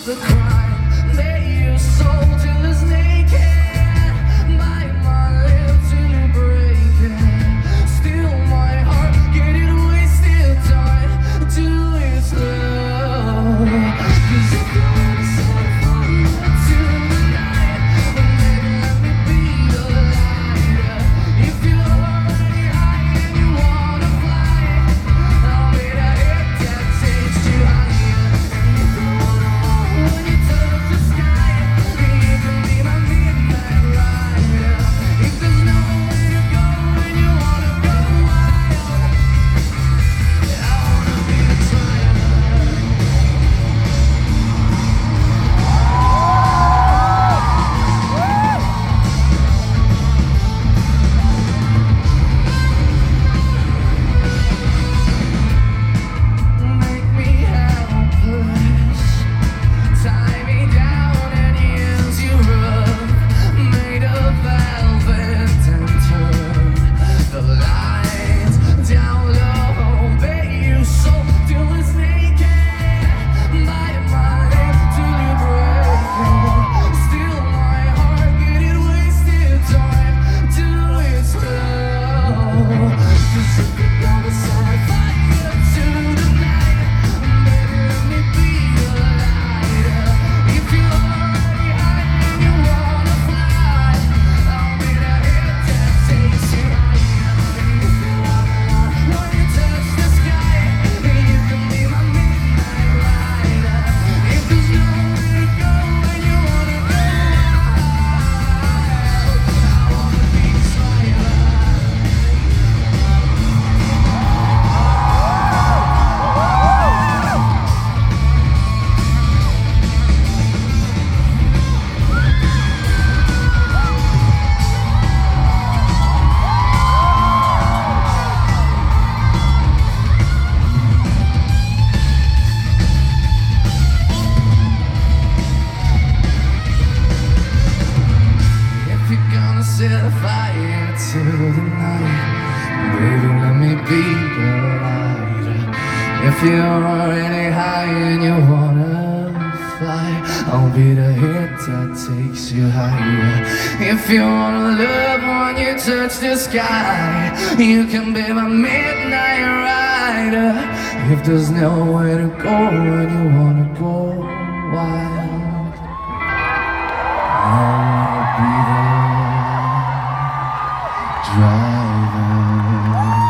the crime that you sold till it's naked. Bite my lip till you break it. Steal my heart, get it wasted time till it's love. 'Cause if you wanna set fire to the night, then maybe let me be the lighter. If you're already high and you wanna fly, I'll be the hit that takes you higher. If you wanna walk when you touch the sky, you can be my midnight rider. If there's nowhere to go and you wanna go wild, I wanna be the driver. Make me helpless, tie me down and use you rough, made of velvet and turn the lights down low. Bet you so till it's naked. Bite my lip till you break it. Steal my heart, get it wasted time till it's love. 'Cause if you're gonna set fire to the night, baby, let me be the lighter. If you're already high and you wanna fly, I'll be the hit that takes you higher. If you wanna love when you touch the sky, you can be my midnight rider. If there's nowhere to go and you wanna go wild, I wanna be the driver. If you're gonna set fire to the night, baby, let me be the lighter. If you're already high and you wanna fly, I'll be the hit that takes you higher. If you wanna love when you touch the sky, you can be my midnight rider. If there's nowhere to go when you wanna go wild, I wanna be the driver.